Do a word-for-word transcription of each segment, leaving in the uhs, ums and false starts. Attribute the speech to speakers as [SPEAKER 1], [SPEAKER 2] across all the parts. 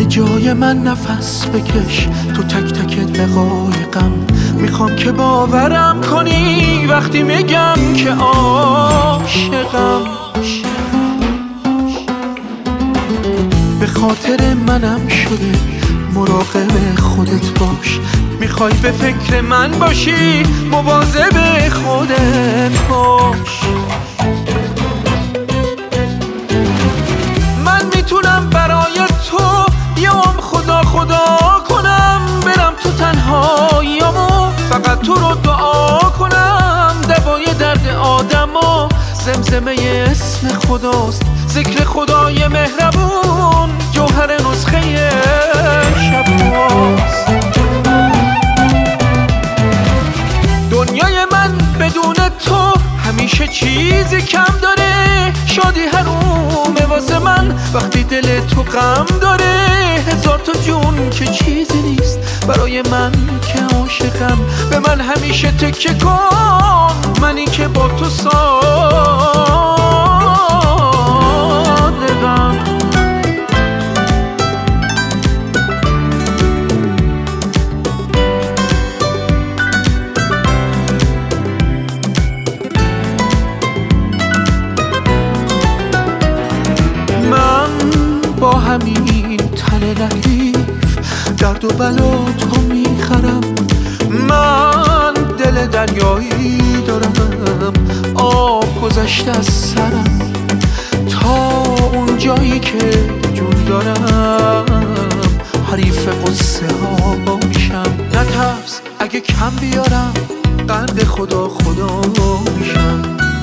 [SPEAKER 1] جای من نفس بکش تو تک تک دقایقم. میخوام که باورم کنی وقتی میگم که عاشقم. به خاطر منم شده مراقب خودت باش. میخوای به فکر من باشی مواظب خودت باش. من میتونم برای تو بیام خدا خدا کنم، برم تو تنهاییامو فقط تو رو دعا کنم. دوای درد آدما زمزمه اسم خداست، ذکر خدای مهربون جوهر نسخه شفاست. دنیای من بدون تو همیشه چیزی کم داره. شادی حرومه واسه من وقتی دل تو غم داره. هزار تا جون که چیزی نیست برای من که عاشقم. به من همیشه تکیه کن، منی که با تو صادقم. با همین تن لطیف درد و بلا تو میخرم. من دل دریایی دارم، آب گذشته از سرم. تا اون جایی که جون دارم حریف قصه ها باشم. نترس اگه کم بیارم قند خدا خدا میشم.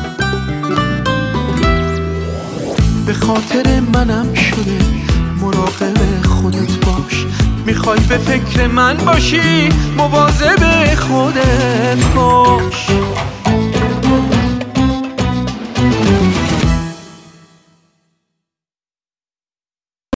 [SPEAKER 1] به خاطر منم شده مراقب خودت باش. میخوای به فکر من باشی مواظب خودت باش.